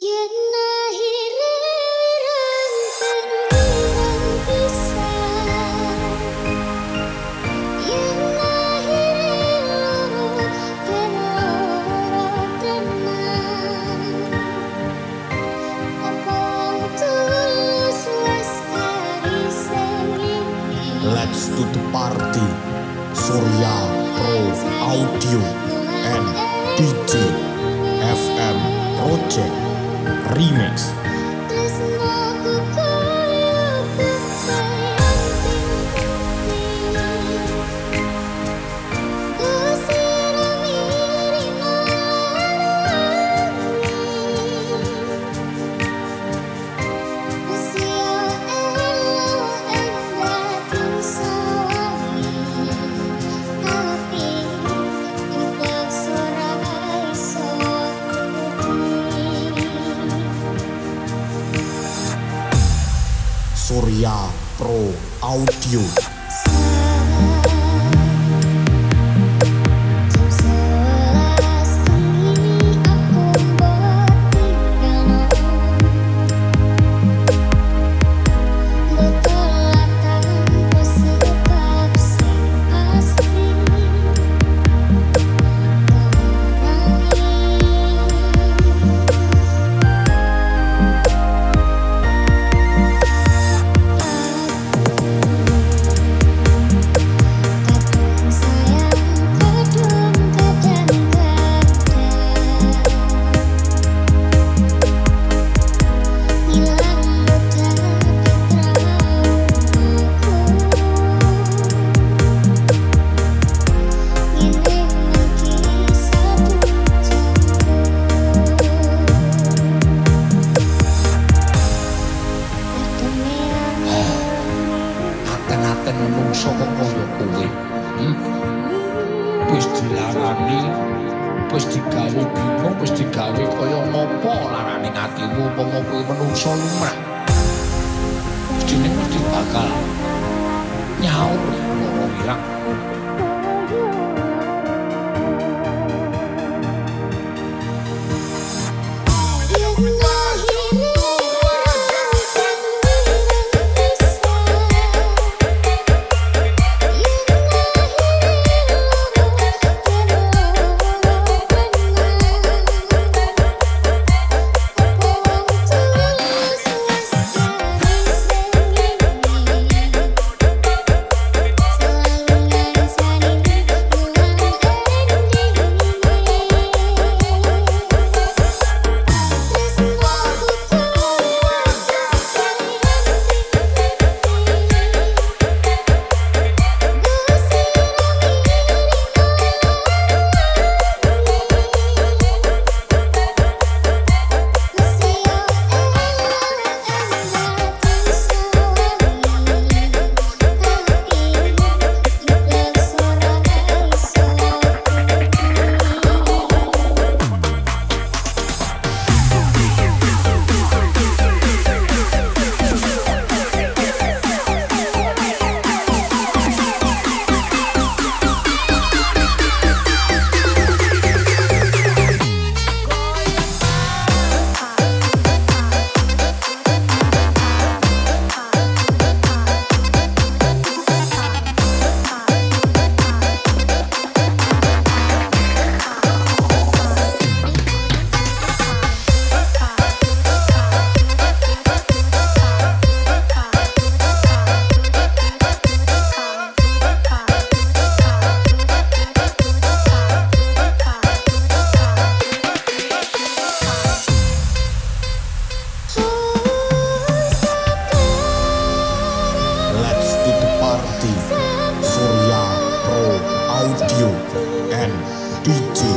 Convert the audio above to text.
Yen akhire wirang wirang pisah. Yen akhire loro ben loro tenan. Apa tulus wes kariseng ini. Let's to the party. Surya Pro Audio and DJ FM Project Remix. Tresnoku koyo sayang ting-ting. Ku siramiri marwangi. Usia elo endating sawangi. Tapi dipaksa ra iso turuti. Surya Pro Audio. Jam 11 bengi aku mbok tinggalno. Botol tanpa sebab sing pasti. Kadung sayang, kadung kadang-kadang hilang mudah traumaku. Ngene iki satu jamku. Aten-aten menungso kok kaya kowe. Wis dilarani, wis digawe bingung, wis digawe kaya ngopo larane atimu upama kowe menungso lumrah. Mestine mesti bakal nyaur loro wirang. Yen akhire wirang pisah. Yen akhire loro ben loro tenan. Apa tulus wes kariseng ini. Selalu ngancani ngulang Let's to the party. Surya Pro Audio and DJ